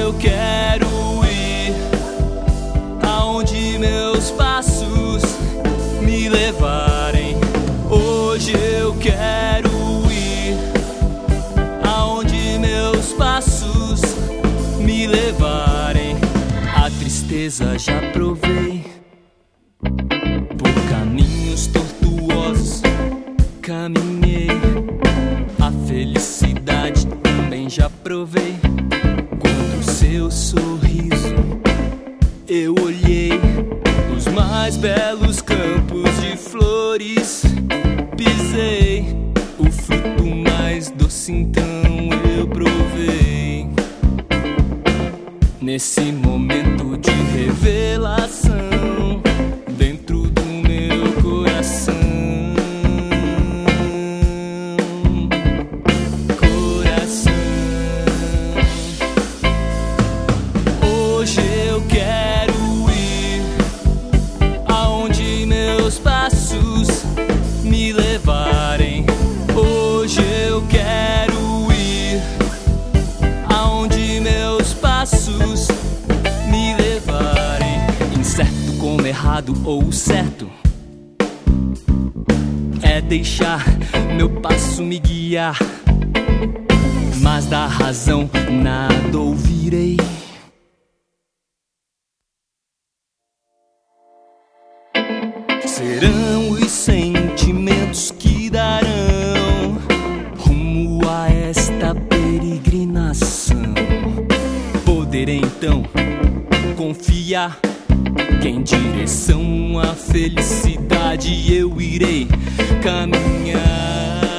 eu quero ir, aonde meus passos me levarem. Hoje eu quero ir, aonde meus passos me levarem. A tristeza já provei, por caminhos tortuosos caminhei. A felicidade também já provei, quando seu sorriso eu olhei. Os mais belos campos de flores pisei, o fruto mais doce então eu provei. Nesse momento de revelação, dentro do meu coração, hoje eu quero ir, aonde meus passos me levarem. Hoje eu quero ir, aonde meus passos me levarem. Incerto como errado ou certo, é deixar meu passo me guiar, mas da razão nada ouvirei. Serão os sentimentos que darão rumo a esta peregrinação. Poderei então confiar que em direção à felicidade eu irei caminhar.